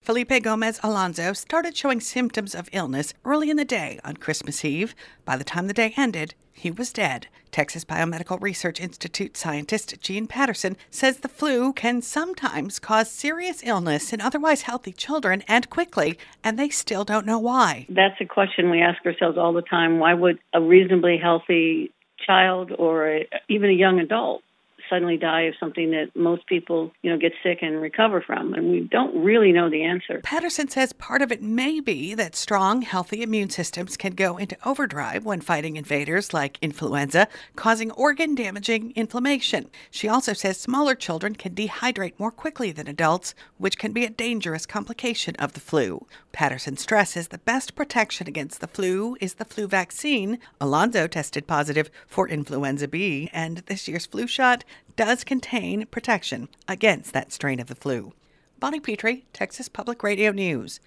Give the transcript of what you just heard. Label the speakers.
Speaker 1: Felipe Gomez Alonso started showing symptoms of illness early in the day on Christmas Eve. By the time the day ended, he was dead. Texas Biomedical Research Institute scientist Gene Patterson says the flu can sometimes cause serious illness in otherwise healthy children and quickly, and they still don't know why.
Speaker 2: That's a question we ask ourselves all the time. Why would a reasonably healthy child or even a young adult suddenly die of something that most people, get sick and recover from? And we don't really know the answer.
Speaker 1: Patterson says part of it may be that strong, healthy immune systems can go into overdrive when fighting invaders like influenza, causing organ-damaging inflammation. She also says smaller children can dehydrate more quickly than adults, which can be a dangerous complication of the flu. Patterson stresses the best protection against the flu is the flu vaccine. Alonso tested positive for influenza B, and this year's flu shot does contain protection against that strain of the flu. Bonnie Petrie, Texas Public Radio News.